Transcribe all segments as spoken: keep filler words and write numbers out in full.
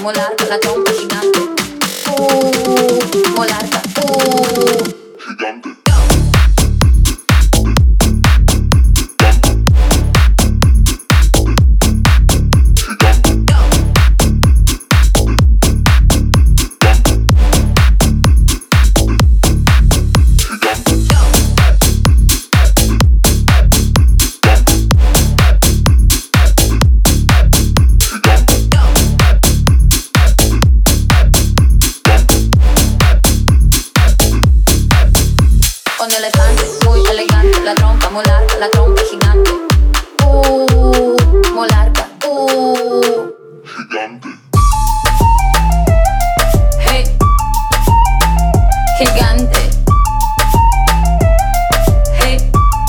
muy larga, la trompa gigante. Uh, muy larga, uh. Gigante. Un elefante muy elegante, la trompa muy larga, la trompa gigante. Uh, muy larga, uh. Gigante. Hey, gigante. Hey.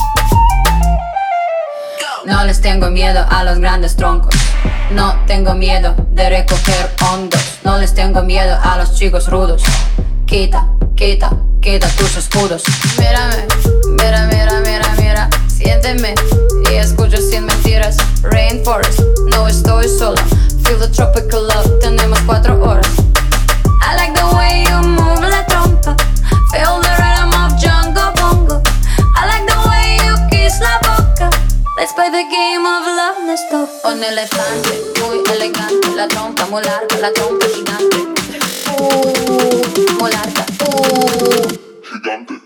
No les tengo miedo a los grandes troncos. No tengo miedo de recoger hongos. No les tengo miedo a los chicos rudos. Quita, quita, quita tus escudos. Mírame, mira, mira, mira, mira. Siénteme y escucho sin mentiras. Rainforest, no estoy sola. Feel the tropical love, tenemos cuatro horas. I like the way you move la trompa. Feel the rhythm of Jungle Bongo. I like the way you kiss la boca. Let's play the game of love, let's go. Un elefante muy elegante, la trompa muy larga, la trompa gigante. Uh, muy larga, uh. Gigante.